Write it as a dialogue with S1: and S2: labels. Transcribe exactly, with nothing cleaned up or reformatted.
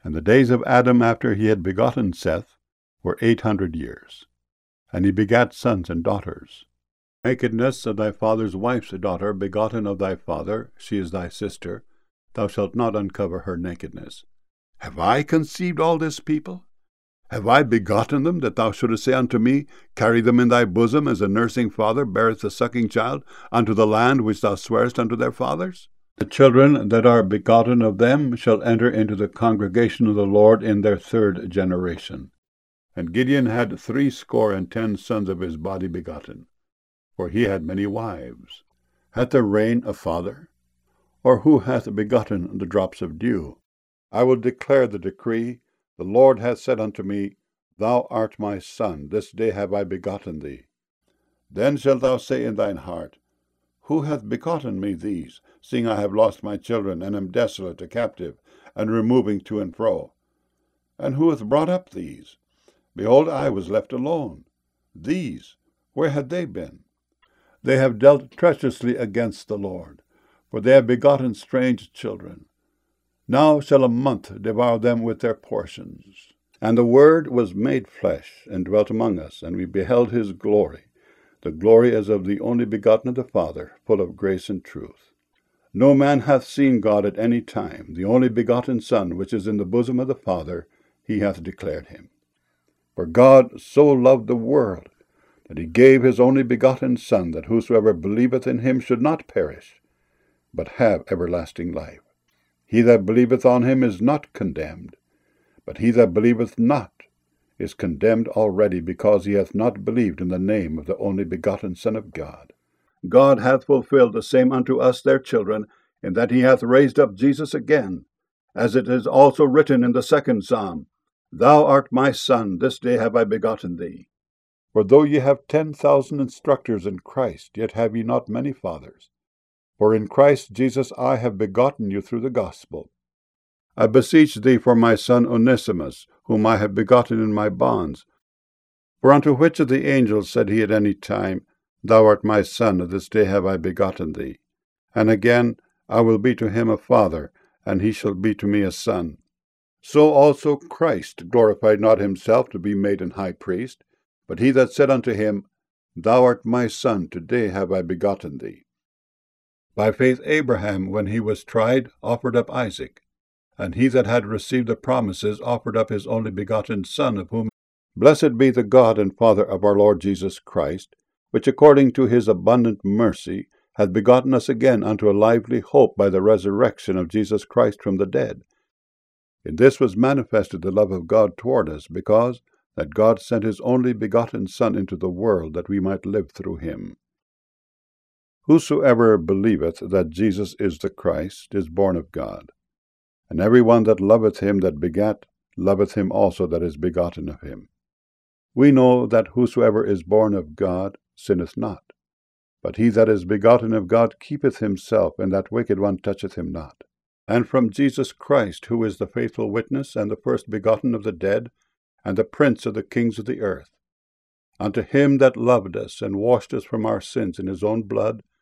S1: And the days of Adam after he had begotten Seth were eight hundred years. And he begat sons and daughters. Nakedness of thy father's wife's daughter, begotten of thy father, she is thy sister. Thou shalt not uncover her nakedness. Have I conceived all this people? Have I begotten them, that thou shouldest say unto me, Carry them in thy bosom, as a nursing father beareth the sucking child, unto the land which thou swarest unto their fathers? The children that are begotten of them shall enter into the congregation of the Lord in their third generation. And Gideon had threescore and ten sons of his body begotten, for he had many wives. Hath the rain a father? Or who hath begotten the drops of dew? I will declare the decree. The Lord hath said unto me, Thou art my son, this day have I begotten thee. Then shalt thou say in thine heart, Who hath begotten me these, seeing I have lost my children, and am desolate, a captive, and removing to and fro? And who hath brought up these? Behold, I was left alone. These, where had they been? They have dealt treacherously against the Lord, for they have begotten strange children. Now shall a month devour them with their portions. And the Word was made flesh, and dwelt among us, and we beheld his glory, the glory as of the only begotten of the Father, full of grace and truth. No man hath seen God at any time. The only begotten Son, which is in the bosom of the Father, he hath declared him. For God so loved the world, that he gave his only begotten Son, that whosoever believeth in him should not perish, but have everlasting life. He that believeth on him is not condemned, but he that believeth not is condemned already, because he hath not believed in the name of the only begotten Son of God. God hath fulfilled the same unto us their children, in that he hath raised up Jesus again, as it is also written in the second psalm, Thou art my Son, this day have I begotten thee. For though ye have ten thousand instructors in Christ, yet have ye not many fathers. For in Christ Jesus I have begotten you through the gospel. I beseech thee for my son Onesimus, whom I have begotten in my bonds. For unto which of the angels said he at any time, Thou art my son, this day have I begotten thee? And again, I will be to him a father, and he shall be to me a son. So also Christ glorified not himself to be made an high priest, but he that said unto him, Thou art my son, today have I begotten thee. By faith Abraham, when he was tried, offered up Isaac, and he that had received the promises offered up his only begotten Son, of whom blessed be the God and Father of our Lord Jesus Christ, which according to his abundant mercy hath begotten us again unto a lively hope by the resurrection of Jesus Christ from the dead. In this was manifested the love of God toward us, because that God sent his only begotten Son into the world, that we might live through him. Whosoever believeth that Jesus is the Christ is born of God. And every one that loveth him that begat loveth him also that is begotten of him. We know that whosoever is born of God sinneth not, but he that is begotten of God keepeth himself, and that wicked one toucheth him not. And from Jesus Christ, who is the faithful witness, and the first begotten of the dead, and the prince of the kings of the earth, unto him that loved us, and washed us from our sins in his own blood,